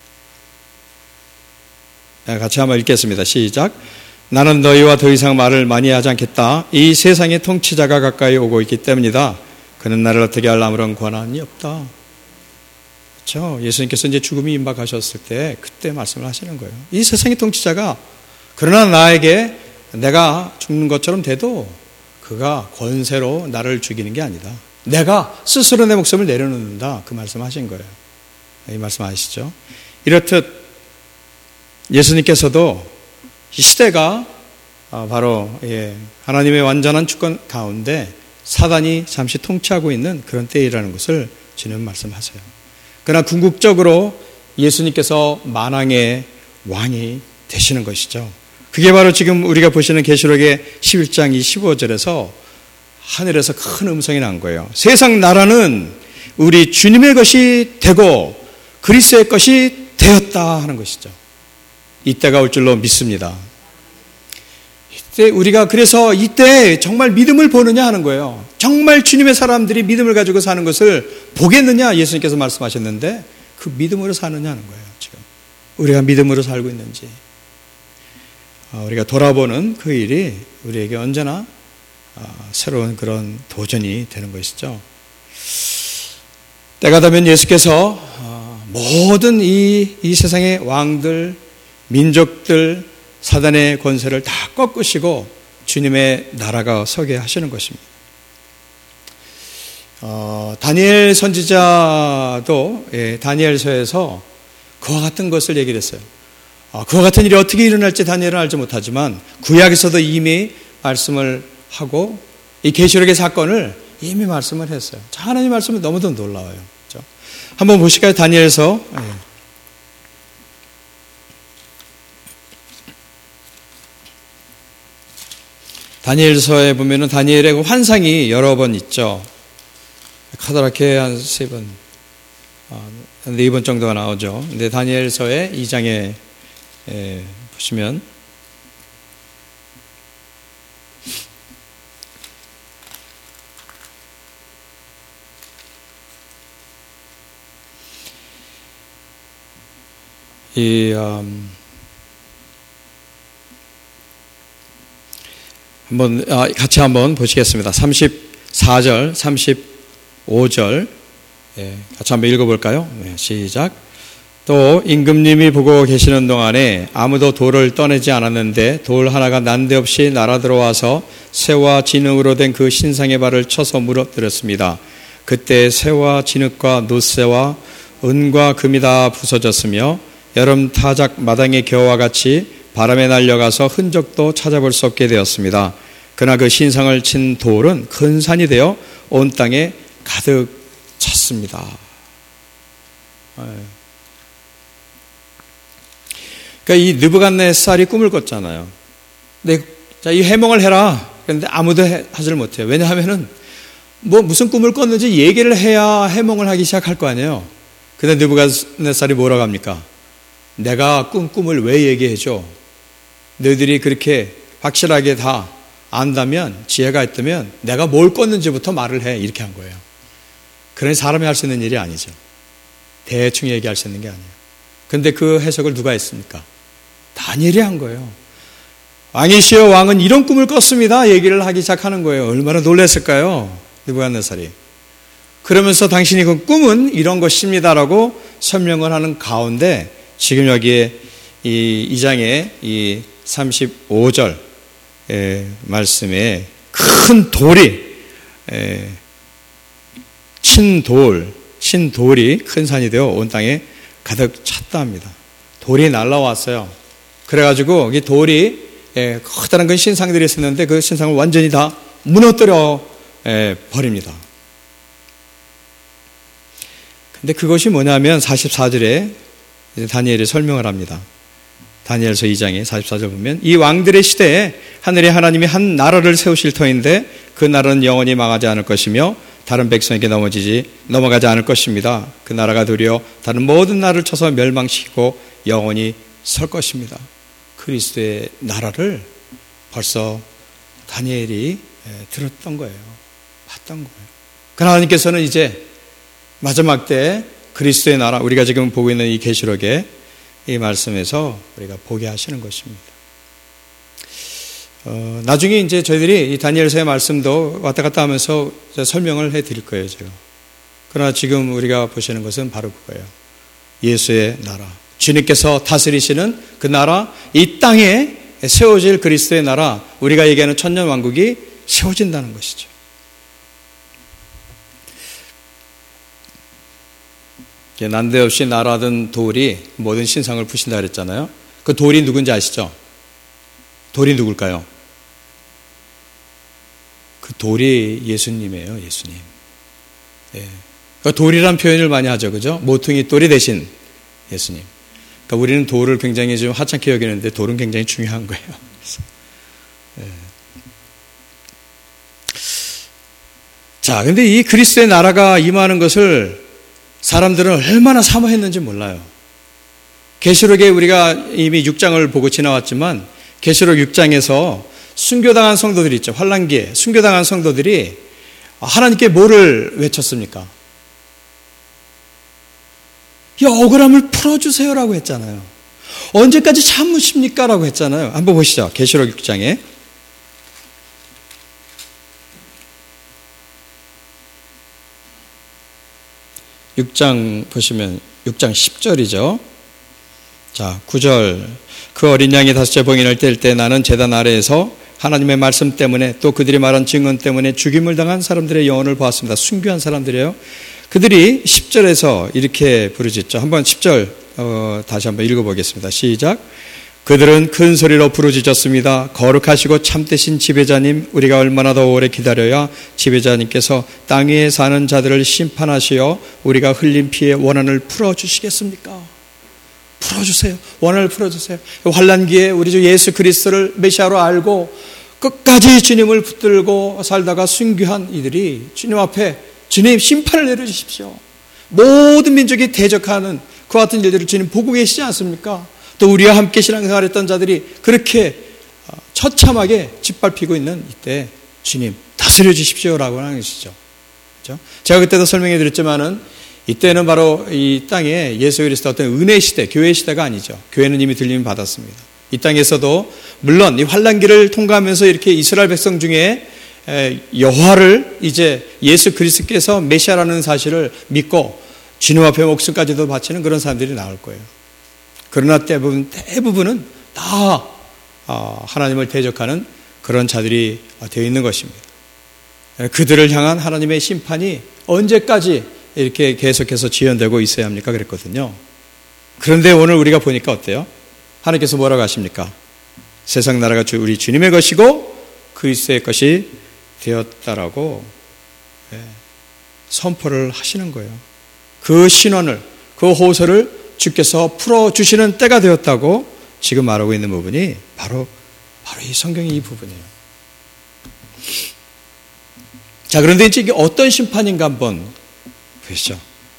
같이 한번 읽겠습니다. 시작. 나는 너희와 더 이상 말을 많이 하지 않겠다. 이 세상의 통치자가 가까이 오고 있기 때문이다. 그는 나를 어떻게 할 아무런 권한이 없다. 그렇죠? 예수님께서 이제 죽음이 임박하셨을 때 그때 말씀을 하시는 거예요. 이 세상의 통치자가 그러나 나에게 내가 죽는 것처럼 돼도 그가 권세로 나를 죽이는 게 아니다. 내가 스스로 내 목숨을 내려놓는다. 그 말씀하신 거예요. 이 말씀 아시죠? 이렇듯 예수님께서도 이 시대가 바로 하나님의 완전한 주권 가운데 사단이 잠시 통치하고 있는 그런 때이라는 것을 주님 말씀하세요. 그러나 궁극적으로 예수님께서 만왕의 왕이 되시는 것이죠. 그게 바로 지금 우리가 보시는 계시록의 십일 장 십오 절에서 하늘에서 큰 음성이 난 거예요. 세상 나라는 우리 주님의 것이 되고 그리스도의 것이 되었다 하는 것이죠. 이때가 올 줄로 믿습니다. 이때 우리가 그래서 이때 정말 믿음을 보느냐 하는 거예요. 정말 주님의 사람들이 믿음을 가지고 사는 것을 보겠느냐 예수님께서 말씀하셨는데 그 믿음으로 사느냐 하는 거예요. 지금 우리가 믿음으로 살고 있는지 우리가 돌아보는 그 일이 우리에게 언제나 새로운 그런 도전이 되는 것이죠. 때가 되면 예수께서 모든 이, 이 세상의 왕들, 민족들, 사단의 권세를 다 꺾으시고 주님의 나라가 서게 하시는 것입니다. 어, 다니엘 선지자도 예, 다니엘서에서 그와 같은 것을 얘기를 했어요. 어, 그와 같은 일이 어떻게 일어날지 다니엘은 알지 못하지만 구약에서도 이미 말씀을 하고 이 계시록의 사건을 이미 말씀을 했어요. 자, 하나님 말씀은 너무도 놀라워요. 그렇죠? 한번 보실까요? 다니엘서. 예. 다니엘서에 보면은 다니엘의 그 환상이 여러 번 있죠. 카다랗게 한 세 번, 네 번 정도가 나오죠. 근데 다니엘서의 이 장에 예, 보시면 이 음, 한번 아, 같이 한번 보시겠습니다. 삼십사 절, 삼십오 절 예, 같이 한번 읽어볼까요? 네, 시작. 또 임금님이 보고 계시는 동안에 아무도 돌을 떠내지 않았는데 돌 하나가 난데없이 날아 들어와서 새와 진흙으로 된 그 신상의 발을 쳐서 무너뜨렸습니다. 그때 새와 진흙과 놋새와 은과 금이 다 부서졌으며 여름 타작 마당의 겨와 같이 바람에 날려가서 흔적도 찾아볼 수 없게 되었습니다. 그러나 그 신상을 친 돌은 큰 산이 되어 온 땅에 가득 찼습니다. 그러니까 이 느부갓네살이 꿈을 꿨잖아요. 근데 자, 이 해몽을 해라. 그런데 아무도 해, 하지를 못해요. 왜냐하면은 뭐 무슨 꿈을 꿨는지 얘기를 해야 해몽을 하기 시작할 거 아니에요. 근데 느부갓네살이 뭐라고 합니까? 내가 꾼 꿈을 왜 얘기해줘? 너희들이 그렇게 확실하게 다 안다면, 지혜가 있다면 내가 뭘 꿨는지부터 말을 해. 이렇게 한 거예요. 그러니 사람이 할 수 있는 일이 아니죠. 대충 얘기할 수 있는 게 아니에요. 근데 그 해석을 누가 했습니까? 다니엘이 한 거예요. 왕이시여 왕은 이런 꿈을 꿨습니다. 얘기를 하기 시작하는 거예요. 얼마나 놀랐을까요? 느부갓네살이. 그러면서 당신이 그 꿈은 이런 것입니다라고 설명을 하는 가운데 지금 여기에 이, 이 장의 이 삼십오 절 에, 말씀에 큰 돌이 에, 친 돌, 친 돌이 큰 산이 되어 온 땅에 가득 찼다 합니다. 돌이 날라왔어요. 그래가지고 이 돌이 에, 커다란 그 신상들이 있었는데 그 신상을 완전히 다 무너뜨려 에, 버립니다. 근데 그것이 뭐냐면 사십사 절에 다니엘이 설명을 합니다. 다니엘서 이 장에 사십사 절 보면 이 왕들의 시대에 하늘의 하나님이 한 나라를 세우실 터인데 그 나라는 영원히 망하지 않을 것이며 다른 백성에게 넘어지지 넘어가지 않을 것입니다. 그 나라가 도리어 다른 모든 나라를 쳐서 멸망시키고 영원히 설 것입니다. 그리스도의 나라를 벌써 다니엘이 들었던 거예요. 봤던 거예요. 그러나 하나님께서는 이제 마지막 때 그리스도의 나라, 우리가 지금 보고 있는 이 계시록의 이 말씀에서 우리가 보게 하시는 것입니다. 어, 나중에 이제 저희들이 이 다니엘서의 말씀도 왔다 갔다 하면서 설명을 해 드릴 거예요, 제가. 그러나 지금 우리가 보시는 것은 바로 그거예요. 예수의 나라. 주님께서 다스리시는 그 나라, 이 땅에 세워질 그리스도의 나라, 우리가 얘기하는 천년왕국이 세워진다는 것이죠. 난데없이 날아든 돌이 모든 신상을 부신다 그랬잖아요. 그 돌이 누군지 아시죠? 돌이 누굴까요? 그 돌이 예수님이에요. 예수님. 네. 그러니까 돌이란 표현을 많이 하죠. 그죠? 모퉁이 돌이 대신 예수님. 그러니까 우리는 돌을 굉장히 좀 하찮게 여기는데 돌은 굉장히 중요한 거예요. 네. 자, 근데 이 그리스도의 나라가 임하는 것을 사람들은 얼마나 사모했는지 몰라요. 계시록에 우리가 이미 육 장을 보고 지나왔지만 계시록 육 장에서 순교당한 성도들이 있죠. 환난기에 순교당한 성도들이 하나님께 뭐를 외쳤습니까? 이 억울함을 풀어주세요라고 했잖아요. 언제까지 참으십니까? 라고 했잖아요. 한번 보시죠. 계시록 육 장에 육 장 보시면 육 장 십 절이죠. 자, 구 절. 그 어린 양이 다섯째 봉인을 뗄 때 나는 제단 아래에서 하나님의 말씀 때문에 또 그들이 말한 증언 때문에 죽임을 당한 사람들의 영혼을 보았습니다. 순교한 사람들이에요. 그들이 십 절에서 이렇게 부르짖죠. 한번 십 절 어, 다시 한번 읽어보겠습니다. 시작. 그들은 큰 소리로 부르짖었습니다. 거룩하시고 참되신 지배자님, 우리가 얼마나 더 오래 기다려야 지배자님께서 땅 위에 사는 자들을 심판하시어 우리가 흘린 피의 원한을 풀어주시겠습니까? 풀어주세요. 원한을 풀어주세요. 환난기에 우리 주 예수 그리스도를 메시아로 알고 끝까지 주님을 붙들고 살다가 순교한 이들이 주님 앞에 주님 심판을 내려주십시오. 모든 민족이 대적하는 그와 같은 일들을 주님 보고 계시지 않습니까? 또 우리와 함께 신앙생활했던 자들이 그렇게 처참하게 짓밟히고 있는 이때 주님 다스려 주십시오라고 하는 것이죠. 그렇죠? 제가 그때도 설명해 드렸지만은 이때는 바로 이 땅에 예수 그리스도 어떤 은혜 시대, 교회 시대가 아니죠. 교회는 이미 들림을 받았습니다. 이 땅에서도 물론 이 환난기를 통과하면서 이렇게 이스라엘 백성 중에 여호와를 이제 예수 그리스도께서 메시아라는 사실을 믿고 주님 앞에 목숨까지도 바치는 그런 사람들이 나올 거예요. 그러나 대부분, 대부분은 다 하나님을 대적하는 그런 자들이 되어 있는 것입니다. 그들을 향한 하나님의 심판이 언제까지 이렇게 계속해서 지연되고 있어야 합니까? 그랬거든요. 그런데 오늘 우리가 보니까 어때요? 하나님께서 뭐라고 하십니까? 세상 나라가 우리 주님의 것이고 그리스도의 것이 되었다라고 선포를 하시는 거예요. 그 신원을, 그 호소를 주께서 풀어주시는 때가 되었다고 지금 말하고 있는 부분이 바로, 바로 이 성경의 이 부분이에요. 자, 그런데 이제 이게 어떤 심판인가 한번 보시죠.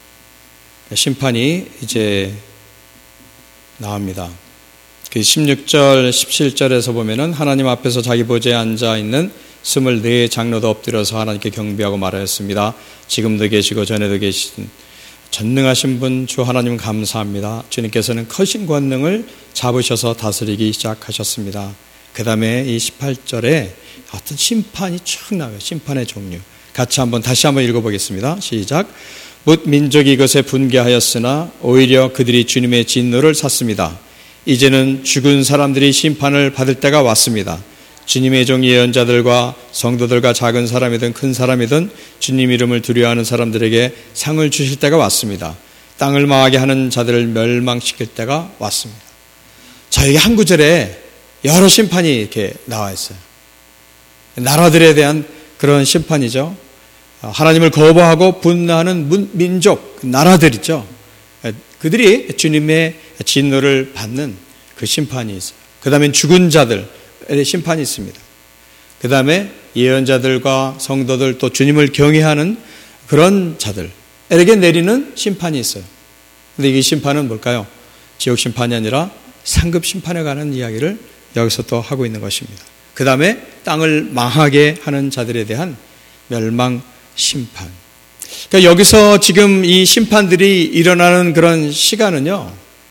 심판이 이제 나옵니다. 그 십육 절, 십칠 절에서 보면은 하나님 앞에서 자기 보좌에 앉아 있는 스물네 장로도 엎드려서 하나님께 경배하고 말하였습니다. 지금도 계시고 전에도 계신 전능하신 분 주 하나님 감사합니다. 주님께서는 크신 권능을 잡으셔서 다스리기 시작하셨습니다. 그 다음에 이 십팔 절에 어떤 심판이 쭉 나와요. 심판의 종류. 같이 한번 다시 한번 읽어보겠습니다. 시작. 뭇 민족이 이것에 분개하였으나 오히려 그들이 주님의 진노를 샀습니다. 이제는 죽은 사람들이 심판을 받을 때가 왔습니다. 주님의 종 예언자들과 성도들과 작은 사람이든 큰 사람이든 주님 이름을 두려워하는 사람들에게 상을 주실 때가 왔습니다. 땅을 망하게 하는 자들을 멸망시킬 때가 왔습니다. 자, 여기 한 구절에 여러 심판이 이렇게 나와 있어요. 나라들에 대한 그런 심판이죠. 하나님을 거부하고 분노하는 민족, 나라들이죠. 그들이 주님의 진노를 받는 그 심판이 있어요. 그 다음에 죽은 자들의 심판이 있습니다. 그 다음에 예언자들과 성도들 또 주님을 경외하는 그런 자들에게 내리는 심판이 있어요. 근데 이 심판은 뭘까요? 지옥 심판이 아니라 상급 심판에 관한 이야기를 여기서 또 하고 있는 것입니다. 그 다음에 땅을 망하게 하는 자들에 대한 멸망 심판. 그러니까 여기서 지금 이 심판들이 일어나는 그런 시간은요,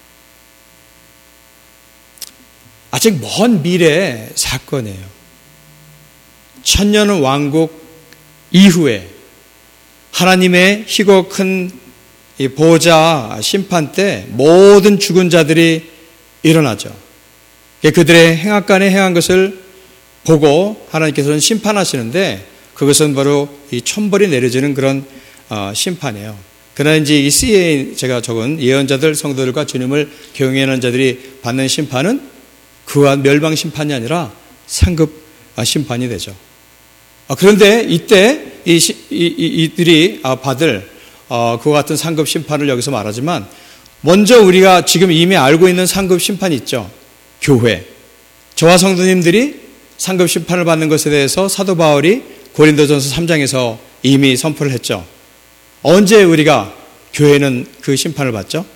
아직 먼 미래의 사건이에요. 천년 왕국 이후에 하나님의 희고 큰 이 보좌 심판 때 모든 죽은 자들이 일어나죠. 그들의 행악간에 행한 것을 보고 하나님께서는 심판하시는데 그것은 바로 이 천벌이 내려지는 그런 심판이에요. 그러나 이제 이 씨에 제가 적은 예언자들, 성도들과 주님을 경외하는 자들이 받는 심판은 그와 멸망 심판이 아니라 상급 심판이 되죠. 그런데 이때 이, 이, 이들이 받을 어, 그와 같은 상급 심판을 여기서 말하지만 먼저 우리가 지금 이미 알고 있는 상급 심판이 있죠. 교회. 저와 성도님들이 상급 심판을 받는 것에 대해서 사도 바울이 고린도전서 삼 장에서 이미 선포를 했죠. 언제 우리가 교회는 그 심판을 받죠?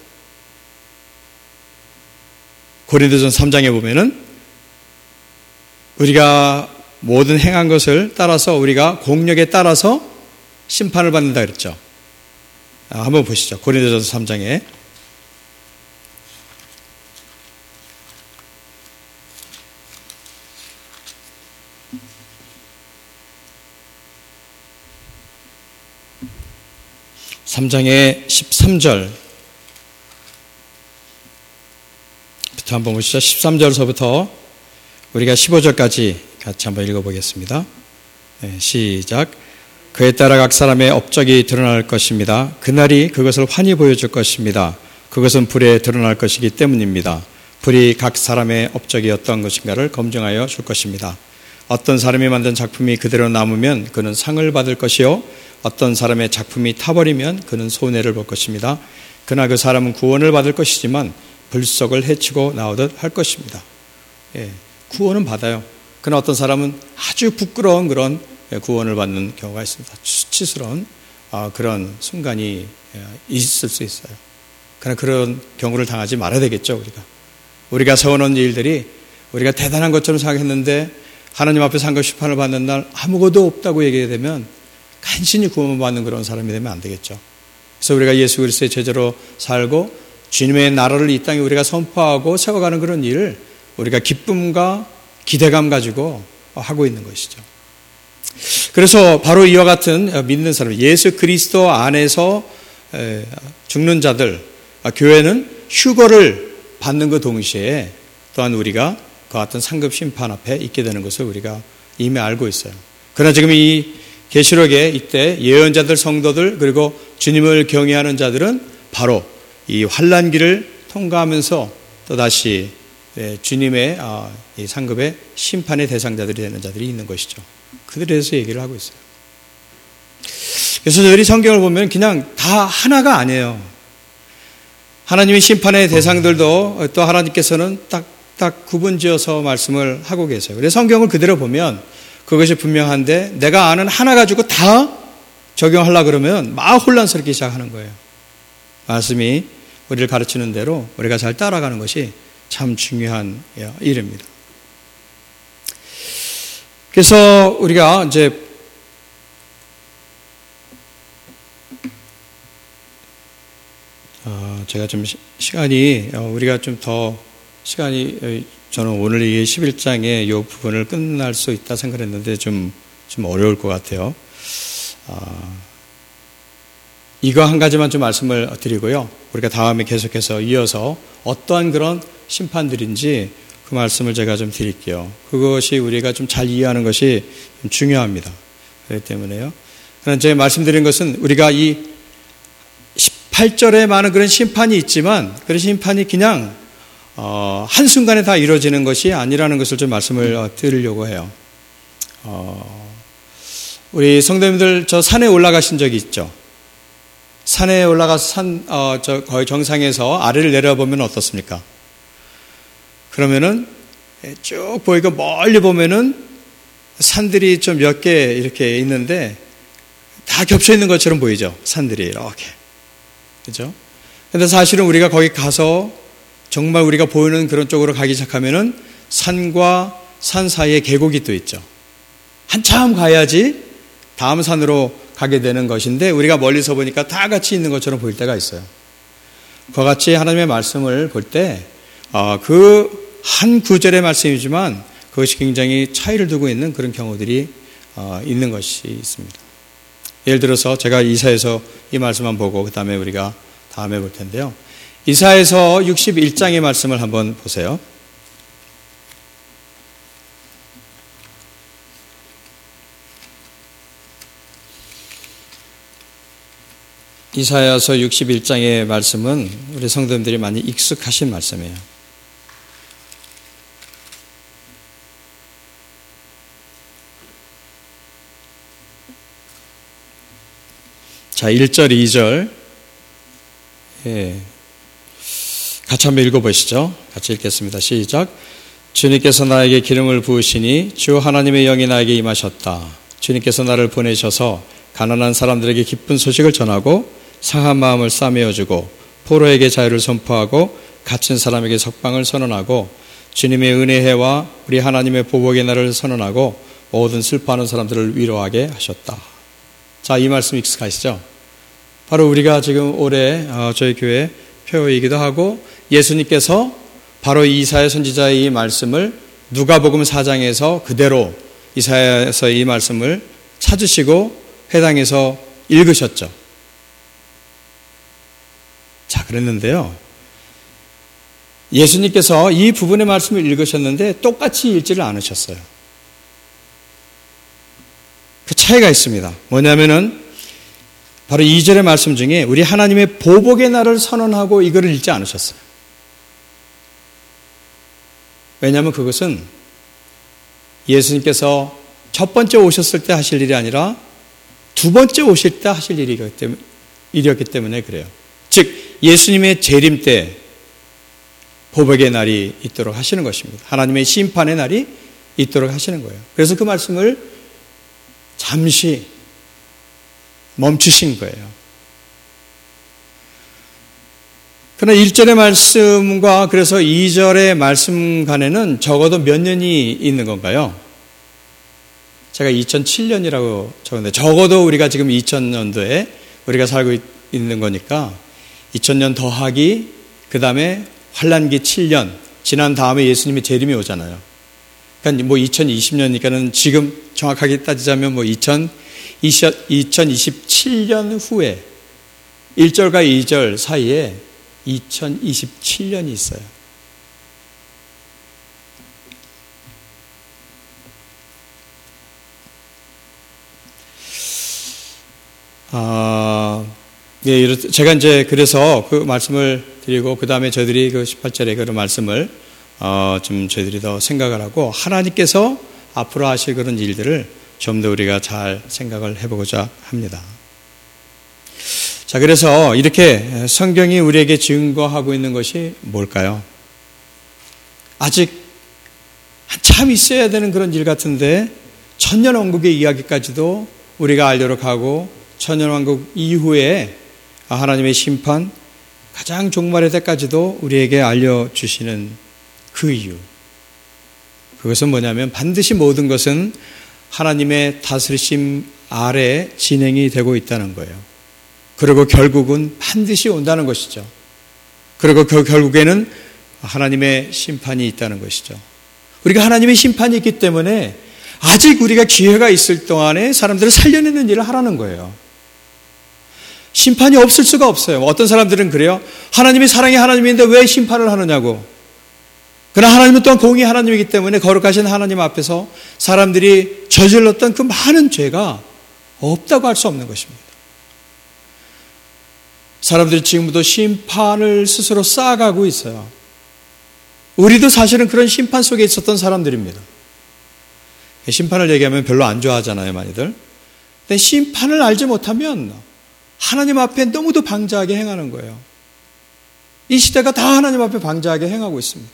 고린도전서 삼 장에 보면은 우리가 모든 행한 것을 따라서 우리가 공력에 따라서 심판을 받는다 그랬죠. 한번 보시죠. 고린도전서 삼 장에 삼 장의 십삼 절부터 한번 보시죠. 십삼 절서부터 우리가 십오 절까지 같이 한번 읽어보겠습니다. 네, 시작. 그에 따라 각 사람의 업적이 드러날 것입니다. 그날이 그것을 환히 보여줄 것입니다. 그것은 불에 드러날 것이기 때문입니다. 불이 각 사람의 업적이 어떤 것인가를 검증하여 줄 것입니다. 어떤 사람이 만든 작품이 그대로 남으면 그는 상을 받을 것이요 어떤 사람의 작품이 타버리면 그는 손해를 볼 것입니다. 그러나 그 사람은 구원을 받을 것이지만 불속을 해치고 나오듯 할 것입니다. 예, 구원은 받아요. 그러나 어떤 사람은 아주 부끄러운 그런 구원을 받는 경우가 있습니다. 수치스러운 그런 순간이 있을 수 있어요. 그러나 그런 경우를 당하지 말아야 되겠죠. 우리가 우리가 세워놓은 일들이 우리가 대단한 것처럼 생각했는데 하나님 앞에 상급 심판을 받는 날 아무것도 없다고 얘기하게 되면 간신히 구원을 받는 그런 사람이 되면 안 되겠죠. 그래서 우리가 예수 그리스도의 제자로 살고 주님의 나라를 이 땅에 우리가 선포하고 세워가는 그런 일을 우리가 기쁨과 기대감 가지고 하고 있는 것이죠. 그래서 바로 이와 같은 믿는 사람, 예수 그리스도 안에서 죽는 자들, 교회는 휴거를 받는 그 동시에 또한 우리가 그와 같은 상급 심판 앞에 있게 되는 것을 우리가 이미 알고 있어요. 그러나 지금 이 계시록에 이때 예언자들, 성도들 그리고 주님을 경외하는 자들은 바로 이 환난기를 통과하면서 또다시 주님의 상급의 심판의 대상자들이 되는 자들이 있는 것이죠. 그들에 대해서 얘기를 하고 있어요. 그래서 저희들이 성경을 보면 그냥 다 하나가 아니에요. 하나님의 심판의 대상들도 또 하나님께서는 딱딱 구분지어서 말씀을 하고 계세요. 그래서 성경을 그대로 보면 그것이 분명한데 내가 아는 하나 가지고 다 적용하려고 그러면 막 혼란스럽게 시작하는 거예요. 말씀이 우리를 가르치는 대로 우리가 잘 따라가는 것이 참 중요한 일입니다. 그래서 우리가 이제 어 제가 좀 시간이 우리가 좀 더 시간이 저는 오늘 이 십일 장의 이 부분을 끝날 수 있다 생각했는데 좀 좀 어려울 것 같아요. 어 이거 한 가지만 좀 말씀을 드리고요. 우리가 다음에 계속해서 이어서 어떠한 그런 심판들인지 그 말씀을 제가 좀 드릴게요. 그것이 우리가 좀 잘 이해하는 것이 중요합니다. 그렇기 때문에요. 그러나 제가 말씀드린 것은 우리가 이 십팔 절에 많은 그런 심판이 있지만 그런 심판이 그냥 어, 한순간에 다 이루어지는 것이 아니라는 것을 좀 말씀을 드리려고 해요. 어, 우리 성도님들 저 산에 올라가신 적이 있죠? 산에 올라가서 산, 어, 저 거의 정상에서 아래를 내려보면 어떻습니까? 그러면은 쭉 보이고 멀리 보면은 산들이 좀 몇 개 이렇게 있는데 다 겹쳐 있는 것처럼 보이죠? 산들이 이렇게. 그죠? 근데 사실은 우리가 거기 가서 정말 우리가 보이는 그런 쪽으로 가기 시작하면은 산과 산 사이에 계곡이 또 있죠. 한참 가야지 다음 산으로 가게 되는 것인데 우리가 멀리서 보니까 다 같이 있는 것처럼 보일 때가 있어요. 그와 같이 하나님의 말씀을 볼 때 그 한 구절의 말씀이지만 그것이 굉장히 차이를 두고 있는 그런 경우들이 있는 것이 있습니다. 예를 들어서 제가 이사에서 이 말씀만 보고 그 다음에 우리가 다음에 볼 텐데요. 이사에서 육십일 장의 말씀을 한번 보세요. 이사야서 육십일 장의 말씀은 우리 성도님들이 많이 익숙하신 말씀이에요. 자, 일 절, 이 절. 예. 같이 한번 읽어보시죠. 같이 읽겠습니다. 시작. 주님께서 나에게 기름을 부으시니 주 하나님의 영이 나에게 임하셨다. 주님께서 나를 보내셔서 가난한 사람들에게 기쁜 소식을 전하고 상한 마음을 싸매어주고 포로에게 자유를 선포하고 갇힌 사람에게 석방을 선언하고 주님의 은혜해와 우리 하나님의 보복의 날을 선언하고 모든 슬퍼하는 사람들을 위로하게 하셨다. 자, 이 말씀 익숙하시죠? 바로 우리가 지금 올해 저희 교회 표이기도 하고 예수님께서 바로 이사야 선지자의 이 말씀을 누가복음 사 장에서 그대로 이사야에서 이 말씀을 찾으시고 해당해서 읽으셨죠. 자, 그랬는데요. 예수님께서 이 부분의 말씀을 읽으셨는데 똑같이 읽지를 않으셨어요. 그 차이가 있습니다. 뭐냐면은 바로 이 절의 말씀 중에 우리 하나님의 보복의 날을 선언하고 이거를 읽지 않으셨어요. 왜냐하면 그것은 예수님께서 첫 번째 오셨을 때 하실 일이 아니라 두 번째 오실 때 하실 일이었기 때문에, 일이었기 때문에 그래요. 즉 예수님의 재림 때 보복의 날이 있도록 하시는 것입니다. 하나님의 심판의 날이 있도록 하시는 거예요. 그래서 그 말씀을 잠시 멈추신 거예요. 그러나 일 절의 말씀과 그래서 이 절의 말씀 간에는 적어도 몇 년이 있는 건가요? 제가 이천칠 년이라고 적었는데 적어도 우리가 지금 이천 년도에 우리가 살고 있는 거니까 이천 년 더하기 그 다음에 환란기 칠 년 지난 다음에 예수님의 재림이 오잖아요. 그러니까 뭐 이천이십 년이니까는 지금 정확하게 따지자면 뭐 이천이십칠 년 후에 일 절과 이 절 사이에 이천이십칠 년이 있어요. 아, 예, 제가 이제 그래서 그 말씀을 드리고 그 다음에 저희들이 그 십팔 절에 그런 말씀을 어, 좀 저희들이 더 생각을 하고 하나님께서 앞으로 하실 그런 일들을 좀 더 우리가 잘 생각을 해보고자 합니다. 자, 그래서 이렇게 성경이 우리에게 증거하고 있는 것이 뭘까요? 아직 한참 있어야 되는 그런 일 같은데 천년왕국의 이야기까지도 우리가 알도록 하고 천년왕국 이후에 하나님의 심판 가장 종말의 때까지도 우리에게 알려주시는 그 이유, 그것은 뭐냐면 반드시 모든 것은 하나님의 다스리심 아래 진행이 되고 있다는 거예요. 그리고 결국은 반드시 온다는 것이죠. 그리고 그 결국에는 하나님의 심판이 있다는 것이죠. 우리가 하나님의 심판이 있기 때문에 아직 우리가 기회가 있을 동안에 사람들을 살려내는 일을 하라는 거예요. 심판이 없을 수가 없어요. 어떤 사람들은 그래요. 하나님이 사랑의 하나님인데 왜 심판을 하느냐고. 그러나 하나님은 또한 공의 하나님이기 때문에 거룩하신 하나님 앞에서 사람들이 저질렀던 그 많은 죄가 없다고 할 수 없는 것입니다. 사람들이 지금부터 심판을 스스로 쌓아가고 있어요. 우리도 사실은 그런 심판 속에 있었던 사람들입니다. 심판을 얘기하면 별로 안 좋아하잖아요, 많이들. 근데 심판을 알지 못하면 하나님 앞에 너무도 방자하게 행하는 거예요. 이 시대가 다 하나님 앞에 방자하게 행하고 있습니다.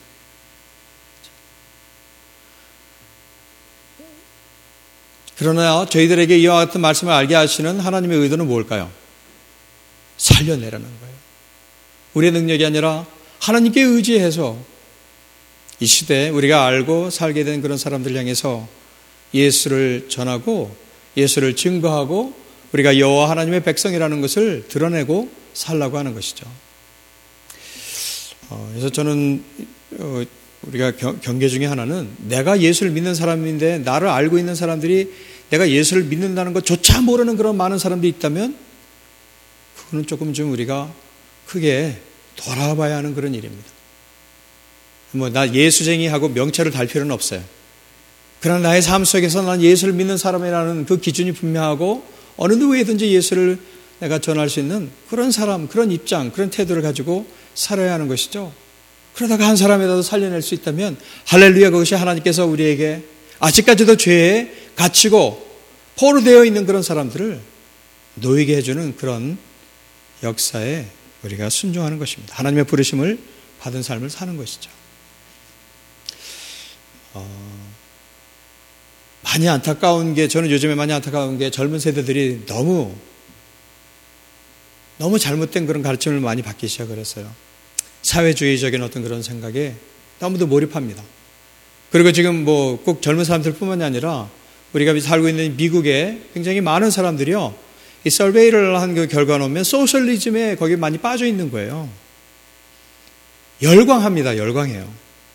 그러나 저희들에게 이와 같은 말씀을 알게 하시는 하나님의 의도는 뭘까요? 살려내라는 거예요. 우리의 능력이 아니라 하나님께 의지해서 이 시대에 우리가 알고 살게 된 그런 사람들 향해서 예수를 전하고 예수를 증거하고 우리가 여호와 하나님의 백성이라는 것을 드러내고 살라고 하는 것이죠. 그래서 저는 우리가 경계 중에 하나는 내가 예수를 믿는 사람인데 나를 알고 있는 사람들이 내가 예수를 믿는다는 것조차 모르는 그런 많은 사람들이 있다면 그거는 조금 좀 우리가 크게 돌아봐야 하는 그런 일입니다. 뭐 나 예수쟁이하고 명찰을 달 필요는 없어요. 그러나 나의 삶 속에서 난 예수를 믿는 사람이라는 그 기준이 분명하고 어느 누구에든지 예수를 내가 전할 수 있는 그런 사람, 그런 입장, 그런 태도를 가지고 살아야 하는 것이죠. 그러다가 한 사람이라도 살려낼 수 있다면 할렐루야, 그것이 하나님께서 우리에게 아직까지도 죄에 갇히고 포로되어 있는 그런 사람들을 놓이게 해주는 그런 역사에 우리가 순종하는 것입니다. 하나님의 부르심을 받은 삶을 사는 것이죠. 어, 많이 안타까운 게, 저는 요즘에 많이 안타까운 게 젊은 세대들이 너무 너무 잘못된 그런 가르침을 많이 받기 시작을 했어요. 사회주의적인 어떤 그런 생각에 너무도 몰입합니다. 그리고 지금 뭐 꼭 젊은 사람들뿐만이 아니라 우리가 살고 있는 미국에 굉장히 많은 사람들이요, 이 서베이를 한 그 결과 놓으면 소셜리즘에 거기 많이 빠져 있는 거예요. 열광합니다. 열광해요.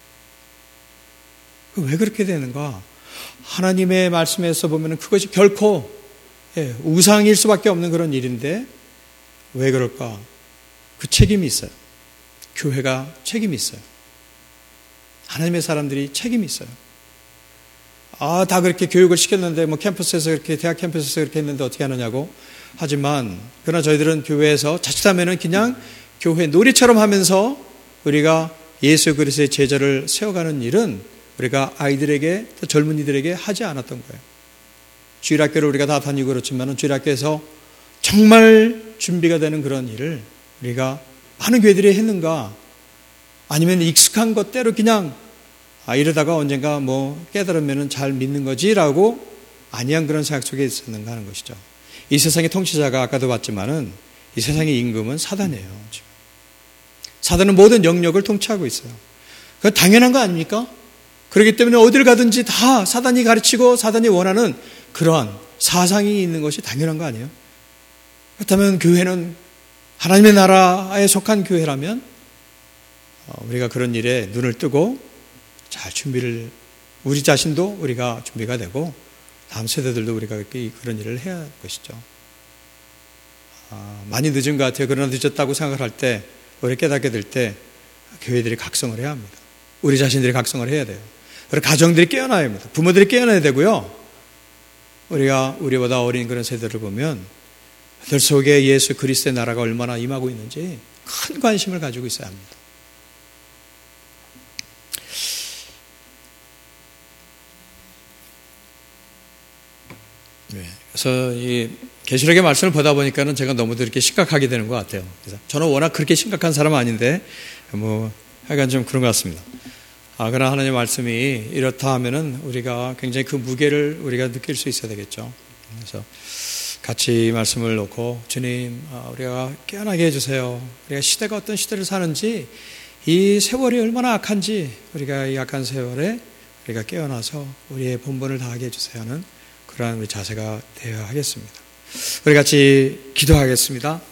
왜 그렇게 되는가? 하나님의 말씀에서 보면 그것이 결코 예, 우상일 수밖에 없는 그런 일인데 왜 그럴까? 그 책임이 있어요. 교회가 책임이 있어요. 하나님의 사람들이 책임이 있어요. 아, 다 그렇게 교육을 시켰는데 뭐 캠퍼스에서 그렇게, 대학 캠퍼스에서 그렇게 했는데 어떻게 하느냐고. 하지만 그러나 저희들은 교회에서 자칫하면은 그냥 교회 놀이처럼 하면서 우리가 예수 그리스도의 제자를 세워가는 일은 우리가 아이들에게, 또 젊은이들에게 하지 않았던 거예요. 주일학교를 우리가 다 다니고 그렇지만 주일학교에서 정말 준비가 되는 그런 일을 우리가 많은 교회들이 했는가? 아니면 익숙한 것대로 그냥 아, 이러다가 언젠가 뭐 깨달으면 잘 믿는 거지라고 아니한 그런 생각 속에 있었는가 하는 것이죠. 이 세상의 통치자가 아까도 봤지만은 이 세상의 임금은 사단이에요. 지금. 사단은 모든 영역을 통치하고 있어요. 그건 당연한 거 아닙니까? 그렇기 때문에 어디를 가든지 다 사단이 가르치고 사단이 원하는 그러한 사상이 있는 것이 당연한 거 아니에요? 그렇다면 교회는 하나님의 나라에 속한 교회라면 우리가 그런 일에 눈을 뜨고 잘 준비를, 우리 자신도 우리가 준비가 되고 다음 세대들도 우리가 그런 일을 해야 할 것이죠. 아, 많이 늦은 것 같아요. 그러나 늦었다고 생각을 할 때, 우리 깨닫게 될 때 교회들이 각성을 해야 합니다. 우리 자신들이 각성을 해야 돼요. 그리고 가정들이 깨어나야 합니다. 부모들이 깨어나야 되고요. 우리가 우리보다 어린 그런 세대를 보면 그들 속에 예수 그리스도의 나라가 얼마나 임하고 있는지 큰 관심을 가지고 있어야 합니다. 네. 그래서 이 계시록의 말씀을 보다 보니까는 제가 너무도 이렇게 심각하게 되는 것 같아요. 그래서 저는 워낙 그렇게 심각한 사람은 아닌데 뭐 하여간 좀 그런 것 같습니다. 아, 그러나 하나님의 말씀이 이렇다 하면은 우리가 굉장히 그 무게를 우리가 느낄 수 있어야 되겠죠. 그래서 같이 말씀을 놓고 주님, 우리가 깨어나게 해주세요. 우리가 시대가 어떤 시대를 사는지, 이 세월이 얼마나 악한지 우리가 이 악한 세월에 우리가 깨어나서 우리의 본분을 다하게 해주세요 하는 그러한 우리 자세가 되어야 하겠습니다. 우리 같이 기도하겠습니다.